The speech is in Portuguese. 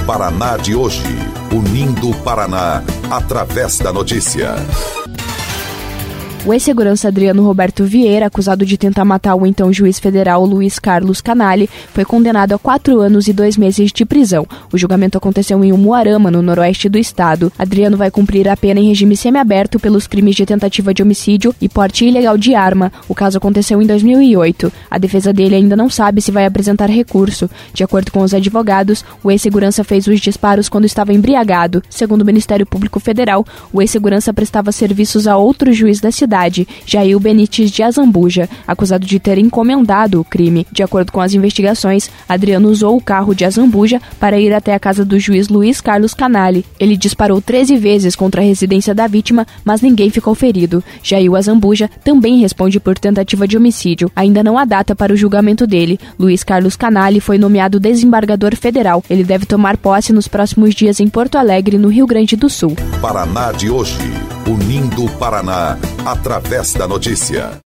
Paraná de hoje, unindo o Paraná através da notícia. O ex-segurança Adriano Roberto Vieira, acusado de tentar matar o então juiz federal Luiz Carlos Canali, foi condenado a 4 anos e 2 meses de prisão. O julgamento aconteceu em Umuarama, no noroeste do estado. Adriano vai cumprir a pena em regime semiaberto pelos crimes de tentativa de homicídio e porte ilegal de arma. O caso aconteceu em 2008. A defesa dele ainda não sabe se vai apresentar recurso. De acordo com os advogados, o ex-segurança fez os disparos quando estava embriagado. Segundo o Ministério Público Federal, o ex-segurança prestava serviços a outro juiz da cidade, Jair Benítez de Azambuja, acusado de ter encomendado o crime. De acordo com as investigações, Adriano usou o carro de Azambuja para ir até a casa do juiz Luiz Carlos Canali. Ele disparou 13 vezes contra a residência da vítima, mas ninguém ficou ferido. Jair Azambuja também responde por tentativa de homicídio. Ainda não há data para o julgamento dele. Luiz Carlos Canali foi nomeado desembargador federal. Ele deve tomar posse nos próximos dias em Porto Alegre, no Rio Grande do Sul. Paraná de hoje, unindo o Paraná através da notícia.